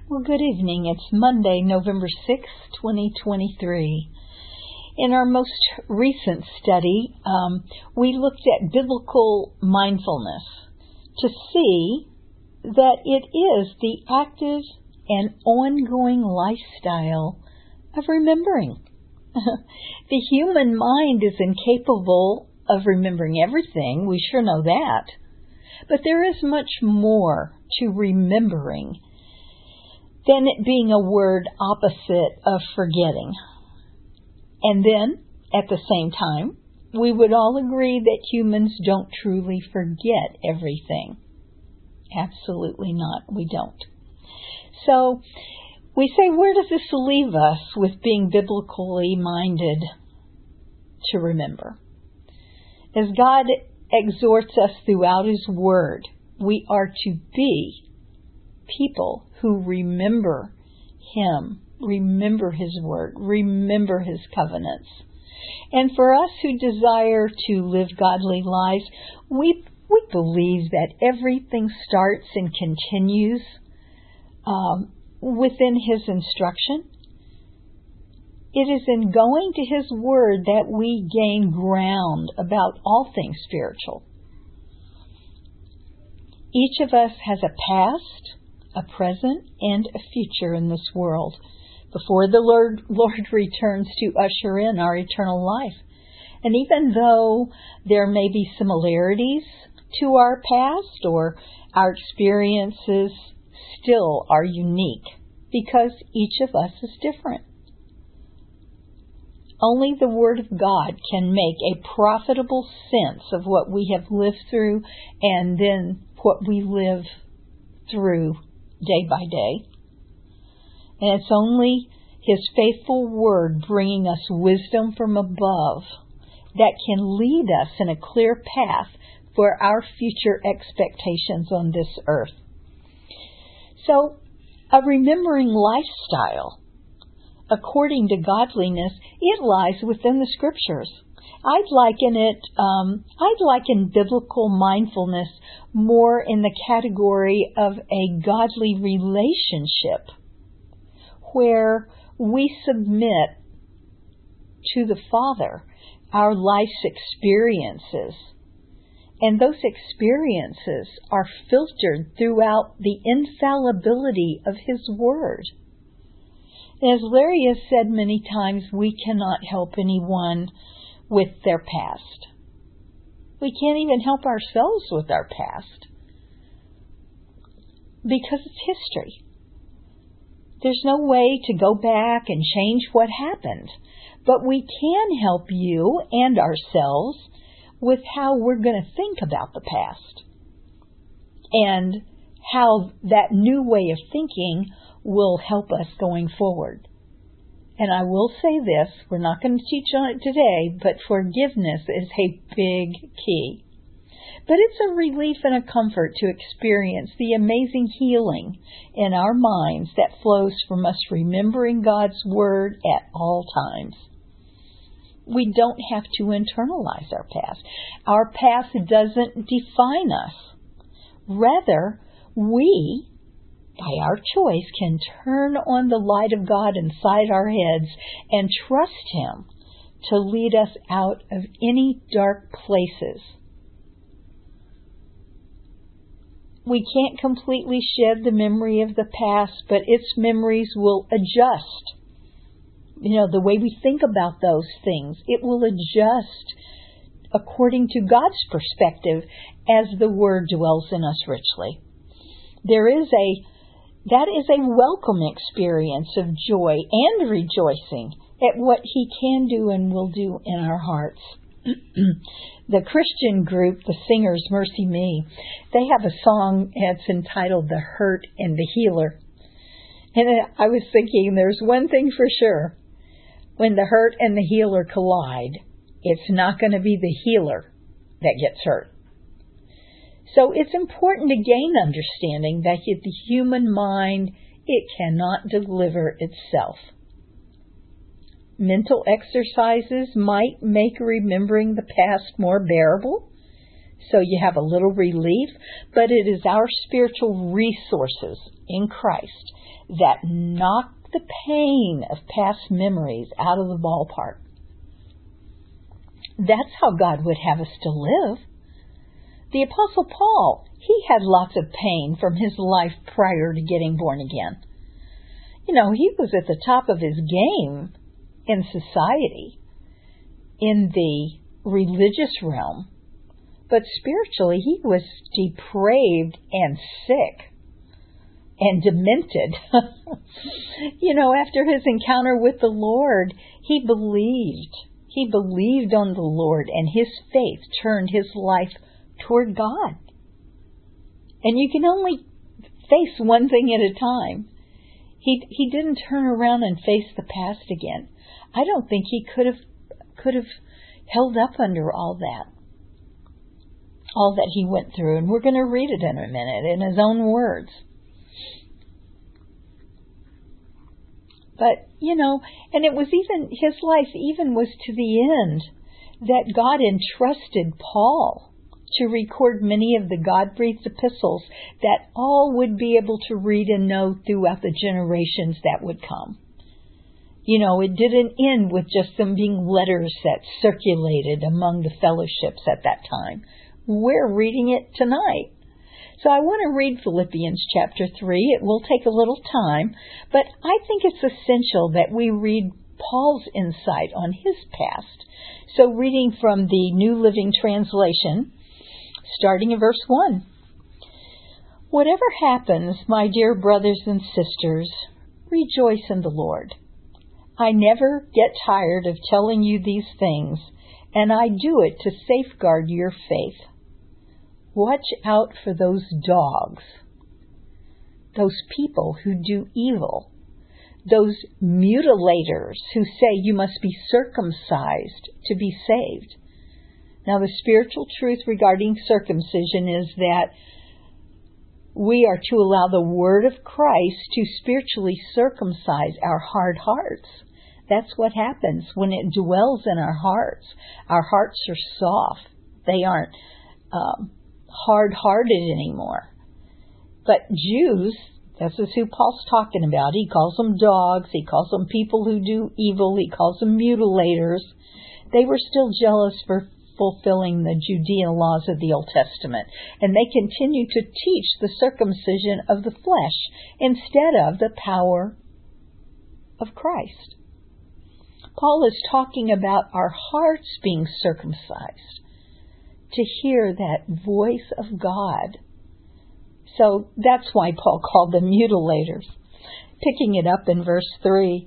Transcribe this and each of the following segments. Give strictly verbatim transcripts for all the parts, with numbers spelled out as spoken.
Well, good evening. It's Monday, November sixth, twenty twenty-three. In our most recent study, um, we looked at biblical mindfulness to see that it is the active and ongoing lifestyle of remembering. The human mind is incapable of remembering everything. We sure know that. But there is much more to remembering than it being a word opposite of forgetting. And then, at the same time, we would all agree that humans don't truly forget everything. Absolutely not. We don't. So, we say, where does this leave us with being biblically minded to remember? As God exhorts us throughout His Word, we are to be people who remember Him, remember His Word, remember His covenants. And for us who desire to live godly lives, we we believe that everything starts and continues um, within His instruction. It is in going to His Word that we gain ground about all things spiritual. Each of us has a past, a present, and a future in this world before the Lord, Lord returns to usher in our eternal life. And even though there may be similarities to our past or our experiences still are unique because each of us is different. Only the Word of God can make a profitable sense of what we have lived through and then what we live through day by day. And it's only His faithful Word bringing us wisdom from above that can lead us in a clear path for our future expectations on this earth. So, a remembering lifestyle, according to godliness, it lies within the Scriptures. I'd liken it, um, I'd liken biblical mindfulness more in the category of a godly relationship where we submit to the Father our life's experiences. And those experiences are filtered throughout the infallibility of His Word. As Larry has said many times, we cannot help anyone with their past. We can't even help ourselves with our past because it's history. There's no way to go back and change what happened, but we can help you and ourselves with how we're going to think about the past and how that new way of thinking will help us going forward. And I will say this, we're not going to teach on it today, but forgiveness is a big key. But it's a relief and a comfort to experience the amazing healing in our minds that flows from us remembering God's Word at all times. We don't have to internalize our past. Our past doesn't define us. Rather, we, by our choice, can turn on the light of God inside our heads and trust Him to lead us out of any dark places. We can't completely shed the memory of the past, but its memories will adjust. You know, the way we think about those things, it will adjust according to God's perspective as the Word dwells in us richly. There is a That is a welcome experience of joy and rejoicing at what He can do and will do in our hearts. The Christian group, the singers Mercy Me, they have a song that's entitled The Hurt and the Healer. And I was thinking there's one thing for sure. When the hurt and the healer collide, it's not going to be the healer that gets hurt. So it's important to gain understanding that the human mind, it cannot deliver itself. Mental exercises might make remembering the past more bearable, so you have a little relief, but it is our spiritual resources in Christ that knock the pain of past memories out of the ballpark. That's how God would have us to live. The Apostle Paul, he had lots of pain from his life prior to getting born again. You know, he was at the top of his game in society, in the religious realm, but spiritually he was depraved and sick and demented. You know, after his encounter with the Lord, he believed. He believed on the Lord, and his faith turned his life toward God. And you can only face one thing at a time. He he didn't turn around and face the past again. I don't think he could have could have held up under all that. All that he went through. And we're going to read it in a minute in his own words. But, you know, and it was even, his life even was to the end that God entrusted Paul to record many of the God-breathed epistles that all would be able to read and know throughout the generations that would come. You know, it didn't end with just them being letters that circulated among the fellowships at that time. We're reading it tonight. So I want to read Philippians chapter three. It will take a little time, but I think it's essential that we read Paul's insight on his past. So reading from the New Living Translation, starting in verse one. Whatever happens, my dear brothers and sisters, rejoice in the Lord. I never get tired of telling you these things, and I do it to safeguard your faith. Watch out for those dogs, those people who do evil, those mutilators who say you must be circumcised to be saved. Now, the spiritual truth regarding circumcision is that we are to allow the word of Christ to spiritually circumcise our hard hearts. That's what happens when it dwells in our hearts. Our hearts are soft. They aren't um, hard-hearted anymore. But Jews, this is who Paul's talking about. He calls them dogs. He calls them people who do evil. He calls them mutilators. They were still jealous for fulfilling the Judean laws of the Old Testament. And they continue to teach the circumcision of the flesh instead of the power of Christ. Paul is talking about our hearts being circumcised to hear that voice of God. So that's why Paul called them mutilators. Picking it up in verse three.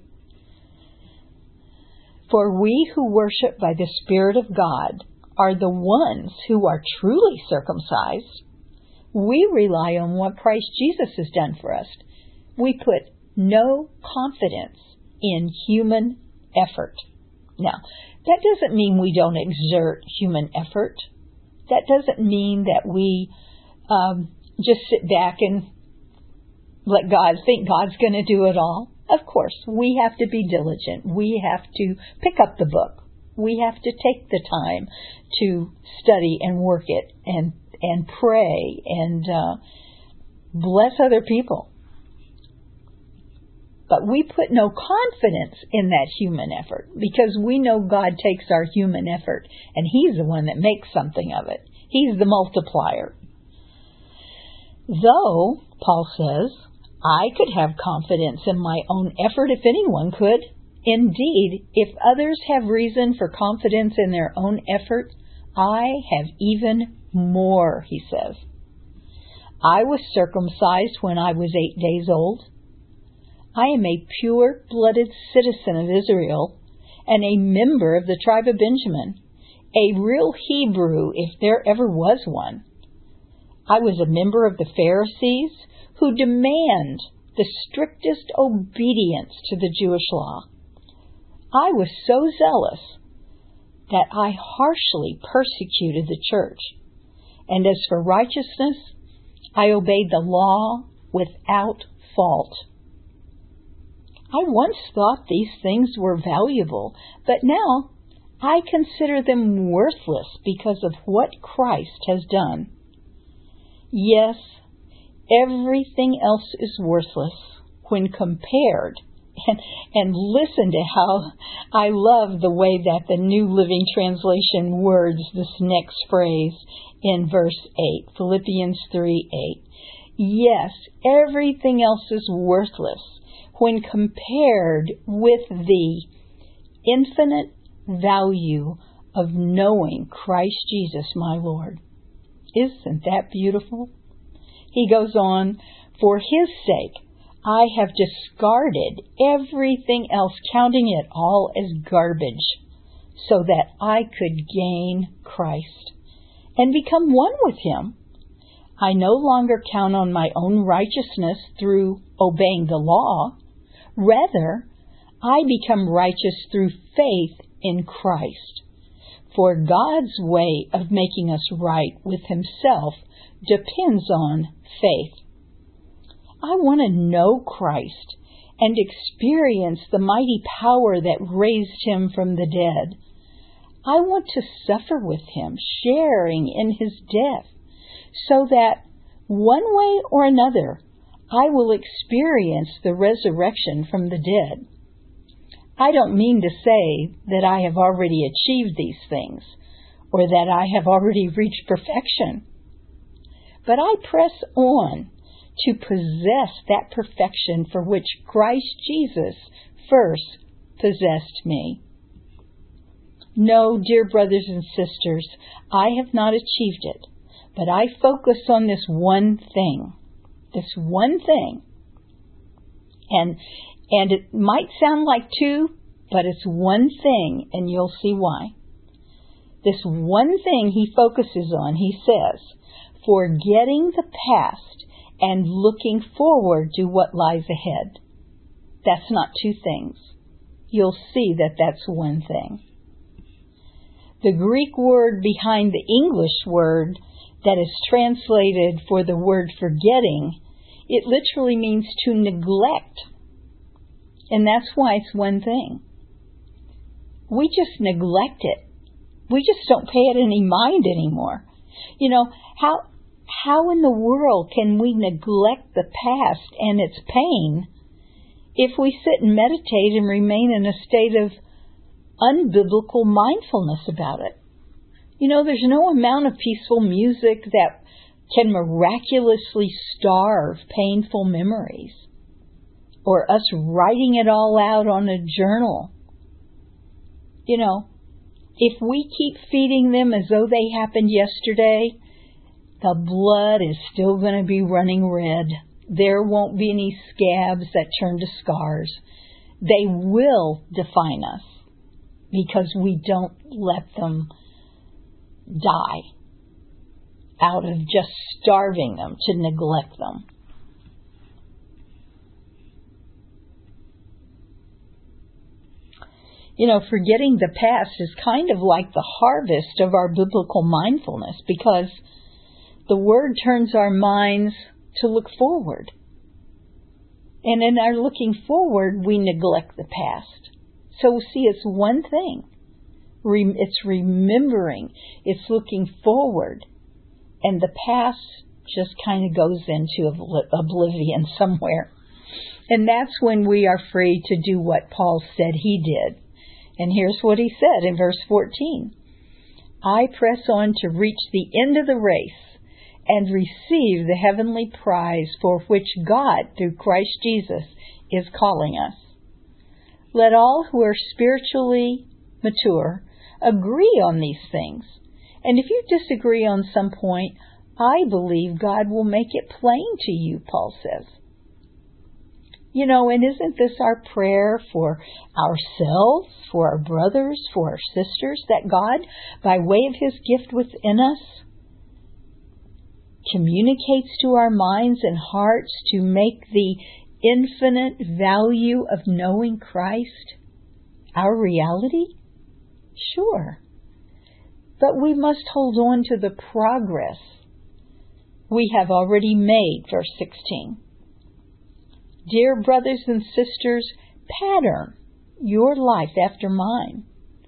For we who worship by the Spirit of God are the ones who are truly circumcised. We rely on what Christ Jesus has done for us. We put no confidence in human effort. Now, that doesn't mean we don't exert human effort. That doesn't mean that we um, just sit back and let God think God's going to do it all. Of course, we have to be diligent. We have to pick up the book. We have to take the time to study and work it and and pray and uh, bless other people. But we put no confidence in that human effort because we know God takes our human effort and He's the one that makes something of it. He's the multiplier. Though, Paul says, I could have confidence in my own effort if anyone could. Indeed, if others have reason for confidence in their own effort, I have even more, he says. I was circumcised when I was eight days old. I am a pure-blooded citizen of Israel and a member of the tribe of Benjamin, a real Hebrew if there ever was one. I was a member of the Pharisees who demand the strictest obedience to the Jewish law. I was so zealous that I harshly persecuted the church. And as for righteousness, I obeyed the law without fault. I once thought these things were valuable, but now I consider them worthless because of what Christ has done. Yes, everything else is worthless when compared. And, and listen to how I love the way that the New Living Translation words this next phrase in verse eight, Philippians three eight. Yes, everything else is worthless when compared with the infinite value of knowing Christ Jesus, my Lord. Isn't that beautiful? He goes on, for His sake, I have discarded everything else, counting it all as garbage, so that I could gain Christ and become one with Him. I no longer count on my own righteousness through obeying the law. Rather, I become righteous through faith in Christ. For God's way of making us right with Himself depends on faith. I want to know Christ and experience the mighty power that raised Him from the dead. I want to suffer with Him, sharing in His death, so that one way or another I will experience the resurrection from the dead. I don't mean to say that I have already achieved these things or that I have already reached perfection, but I press on to possess that perfection for which Christ Jesus first possessed me. No, dear brothers and sisters, I have not achieved it, but I focus on this one thing, this one thing. And and it might sound like two, but it's one thing, and you'll see why. This one thing he focuses on, he says, forgetting the past and looking forward to what lies ahead. That's not two things. You'll see that that's one thing. The Greek word behind the English word that is translated for the word forgetting, it literally means to neglect. And that's why it's one thing. We just neglect it. We just don't pay it any mind anymore. You know, how how in the world can we neglect the past and its pain if we sit and meditate and remain in a state of unbiblical mindfulness about it? You know, there's no amount of peaceful music that can miraculously starve painful memories, or us writing it all out on a journal. You know, if we keep feeding them as though they happened yesterday, the blood is still going to be running red. There won't be any scabs that turn to scars. They will define us because we don't let them die out of just starving them to neglect them. You know, forgetting the past is kind of like the harvest of our biblical mindfulness, because the Word turns our minds to look forward. And in our looking forward, we neglect the past. So see, it's one thing. It's remembering. It's looking forward. And the past just kind of goes into oblivion somewhere. And that's when we are free to do what Paul said he did. And here's what he said in verse fourteen. I press on to reach the end of the race and receive the heavenly prize for which God, through Christ Jesus, is calling us. Let all who are spiritually mature agree on these things. And if you disagree on some point, I believe God will make it plain to you, Paul says. You know, and isn't this our prayer for ourselves, for our brothers, for our sisters, that God, by way of His gift within us, communicates to our minds and hearts to make the infinite value of knowing Christ our reality? Sure. But we must hold on to the progress we have already made, verse sixteen. Dear brothers and sisters, pattern your life after mine,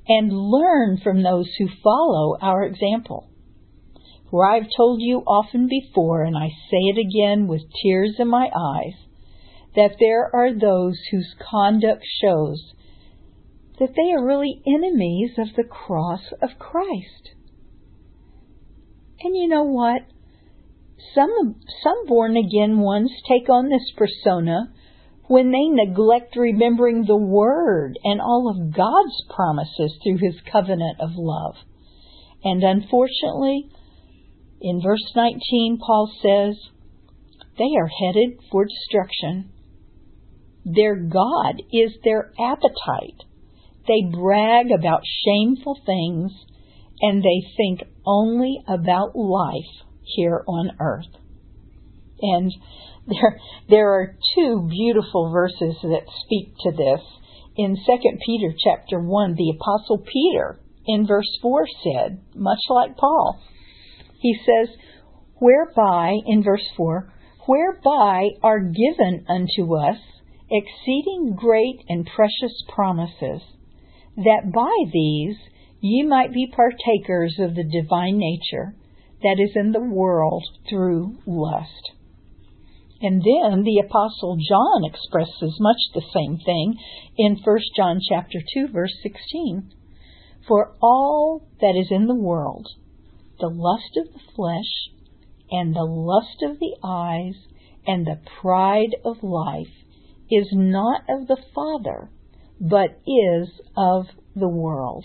and learn from those who follow our example. For I have told you often before, and I say it again with tears in my eyes, that there are those whose conduct shows that they are really enemies of the cross of Christ. And you know what? Some, some born-again ones take on this persona when they neglect remembering the Word and all of God's promises through His covenant of love. And unfortunately, in verse nineteen, Paul says, they are headed for destruction. Their God is their appetite. They brag about shameful things, and they think only about life here on earth. And there, there are two beautiful verses that speak to this. In Second Peter chapter one, the Apostle Peter in verse four said, much like Paul, he says, whereby, in verse four, whereby are given unto us exceeding great and precious promises, that by these ye might be partakers of the divine nature that is in the world through lust. And then the Apostle John expresses much the same thing in First John chapter two, verse sixteen. For all that is in the world, the lust of the flesh, and the lust of the eyes, and the pride of life, is not of the Father, but is of the world.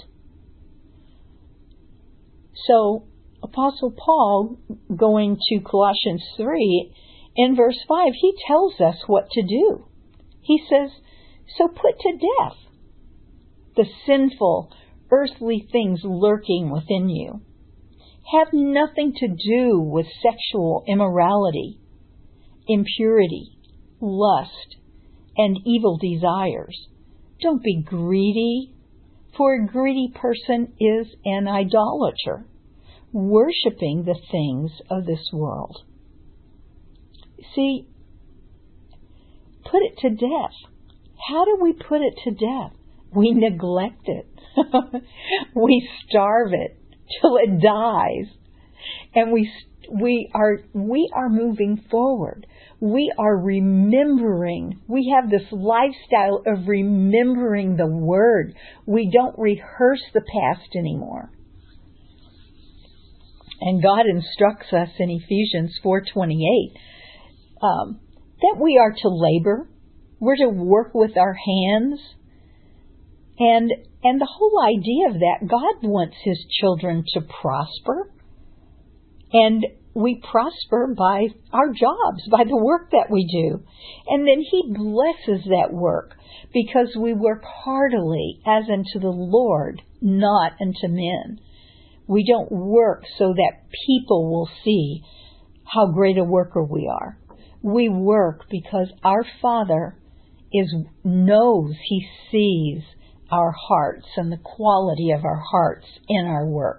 So, Apostle Paul, going to Colossians three, in verse five, he tells us what to do. He says, so put to death the sinful, earthly things lurking within you. Have nothing to do with sexual immorality, impurity, lust, and evil desires. Don't be greedy, for a greedy person is an idolater, worshiping the things of this world. See, put it to death. How do we put it to death? We neglect it. We starve it till it dies. And we we are we are moving forward. We are remembering. We have this lifestyle of remembering the Word. We don't rehearse the past anymore. And God instructs us in Ephesians four twenty-eight um, that we are to labor. We're to work with our hands. And and the whole idea of that, God wants His children to prosper. And we prosper by our jobs, by the work that we do. And then He blesses that work because we work heartily as unto the Lord, not unto men. We don't work so that people will see how great a worker we are. We work because our Father is knows, He sees our hearts and the quality of our hearts in our work.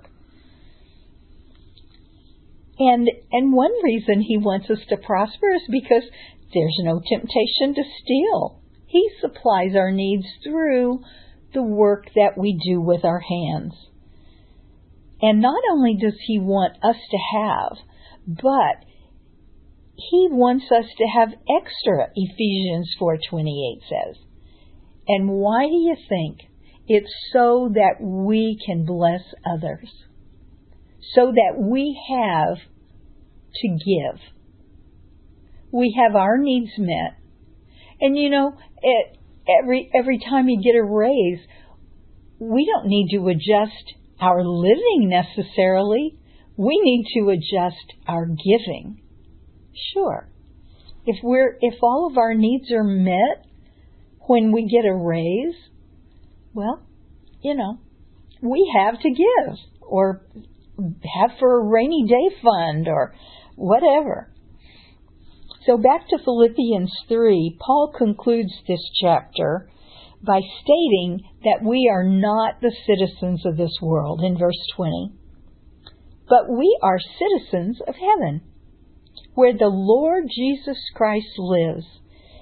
And and one reason He wants us to prosper is because there's no temptation to steal. He supplies our needs through the work that we do with our hands. And not only does He want us to have, but He wants us to have extra, Ephesians four twenty-eight says. And why do you think? It's so that we can bless others. So that we have to give. We have our needs met. And you know, it, every every time you get a raise, we don't need to adjust our living necessarily. We need to adjust our giving. Sure. If we're if all of our needs are met when we get a raise, well, you know, we have to give or have for a rainy day fund or whatever. So back to Philippians three, Paul concludes this chapter by stating that we are not the citizens of this world in verse twenty, but we are citizens of heaven, where the Lord Jesus Christ lives,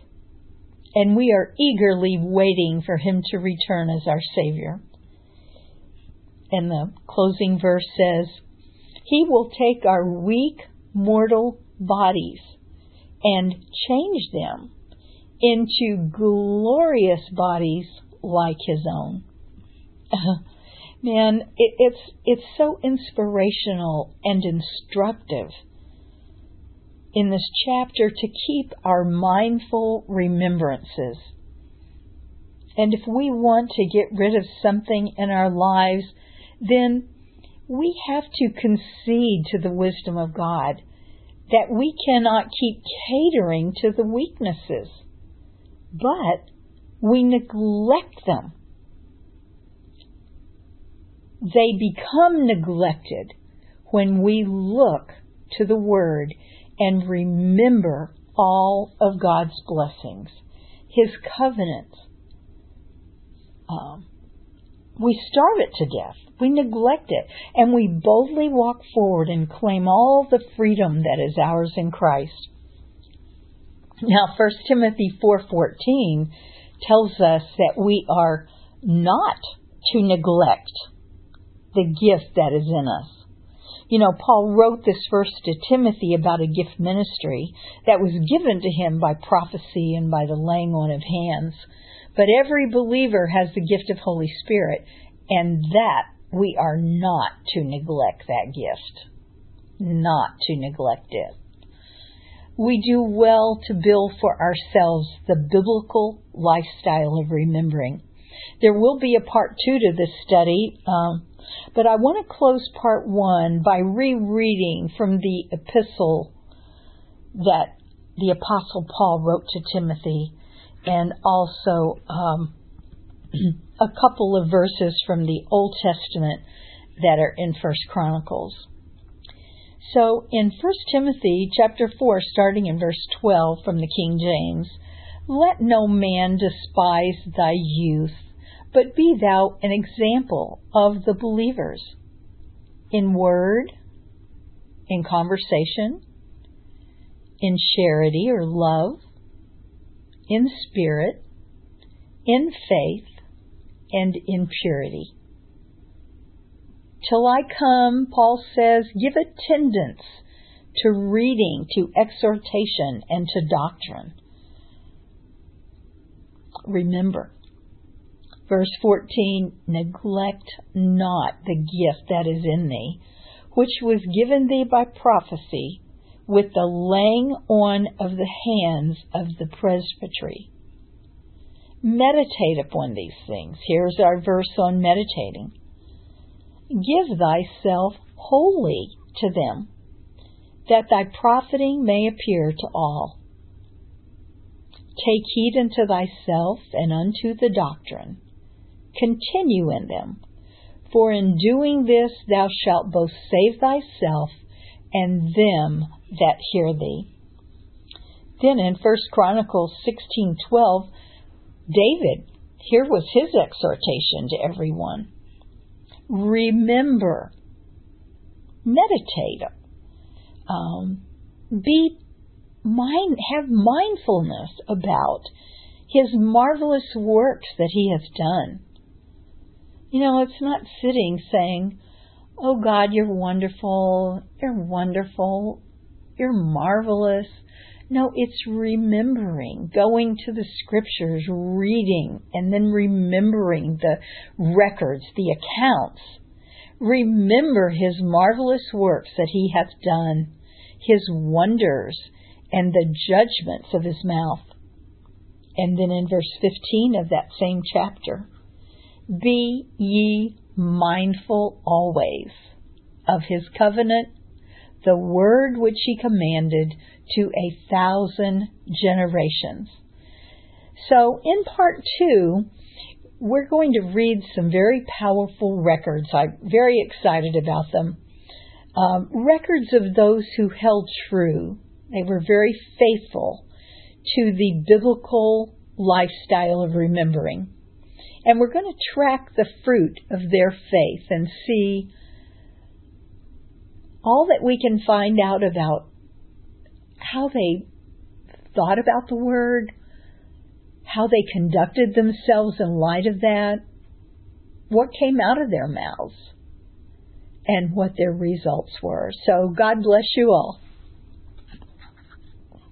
and we are eagerly waiting for Him to return as our Savior. And the closing verse says, He will take our weak, mortal bodies and change them into glorious bodies like His own. Man, it, it's it's so inspirational and instructive in this chapter to keep our mindful remembrances. And if we want to get rid of something in our lives, then we have to concede to the wisdom of God that we cannot keep catering to the weaknesses, but we neglect them. They become neglected when we look to the Word and remember all of God's blessings, His covenants. Um, we starve it to death. We neglect it. And we boldly walk forward and claim all the freedom that is ours in Christ. Now, First Timothy four fourteen tells us that we are not to neglect the gift that is in us. You know, Paul wrote this verse to Timothy about a gift ministry that was given to him by prophecy and by the laying on of hands. But every believer has the gift of Holy Spirit, and that we are not to neglect that gift. Not to neglect it. We do well to build for ourselves the biblical lifestyle of remembering. There will be a part two to this study, um, but I want to close part one by rereading from the epistle that the Apostle Paul wrote to Timothy, and also um, a couple of verses from the Old Testament that are in First Chronicles. So in First Timothy chapter four, starting in verse twelve from the King James, let no man despise thy youth, but be thou an example of the believers, in word, in conversation, in charity or love, in spirit, in faith, and in purity. Till I come, Paul says, give attendance to reading, to exhortation, and to doctrine. Remember, verse fourteen, neglect not the gift that is in thee, which was given thee by prophecy, with the laying on of the hands of the presbytery. Meditate upon these things. Here's our verse on meditating. Give thyself wholly to them, that thy profiting may appear to all. Take heed unto thyself and unto the doctrine. Continue in them, for in doing this thou shalt both save thyself and them that hear thee. Then in First Chronicles sixteen twelve, David, here was his exhortation to everyone. Remember, meditate, um, be mind, have mindfulness about His marvelous works that He has done. You know, it's not sitting saying, oh God, you're wonderful, you're wonderful, you're marvelous. No, it's remembering, going to the scriptures, reading, and then remembering the records, the accounts. Remember His marvelous works that He hath done, His wonders, and the judgments of His mouth. And then in verse fifteen of that same chapter, be ye mindful always of His covenant, the word which He commanded to a thousand generations. So in part two, we're going to read some very powerful records. I'm very excited about them. Um, records of those who held true. They were very faithful to the biblical lifestyle of remembering. And we're going to track the fruit of their faith and see all that we can find out about how they thought about the Word, how they conducted themselves in light of that, what came out of their mouths. and what their results were. So God bless you all.